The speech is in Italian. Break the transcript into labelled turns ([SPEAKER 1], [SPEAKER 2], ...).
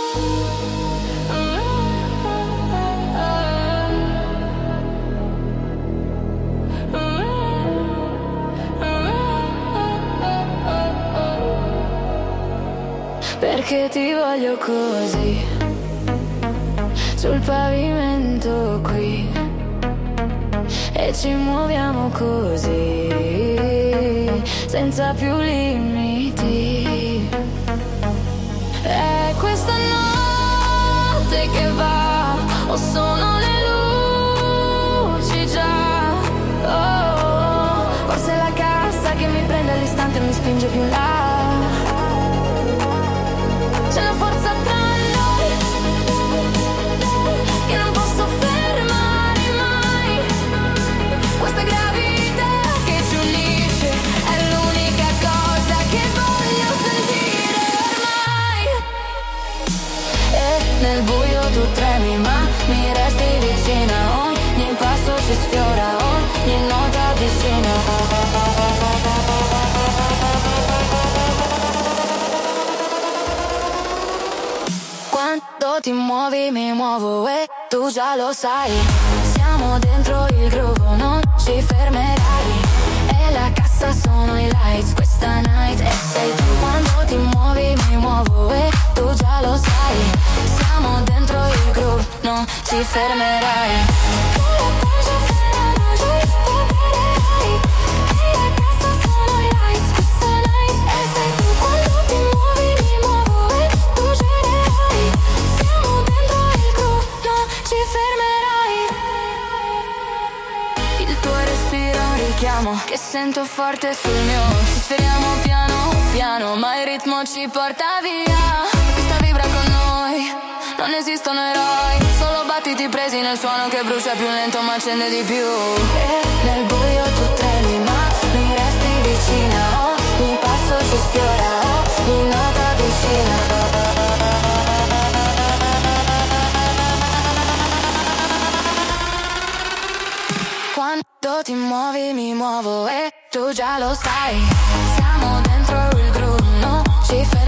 [SPEAKER 1] Perché ti voglio così, sul pavimento qui, e ci muoviamo così, senza più limiti. È questa notte che va, o sono le luci già? Oh, forse è la cassa che mi prende all'istante e mi spinge più in là. C'è una forza tra noi che non posso fermare mai. Questa gravità che ci unisce è l'unica cosa che voglio sentire ormai. E nel buio tu tremi ma mi resti vicina. Ogni passo ci sfiora, ogni nota vicina. Quando ti muovi mi muovo e tu già lo sai. Siamo dentro il groove, non ci fermerai. E la cassa sono i lights, questa night e sei tu. Quando ti muovi mi muovo e tu già lo sai. Siamo dentro il groove, non ci fermerai. Che sento forte sul mio. Ci sferiamo piano piano, ma il ritmo ci porta via. Questa vibra con noi, non esistono eroi, solo battiti presi nel suono che brucia più lento ma accende di più. E nel buio tu tremi ma mi resti vicina. Ogni passo ci sfiora, ogni nota vicina. Quando ti muovi mi muovo e tu già lo sai. Siamo dentro il groove, non ci fermiamo.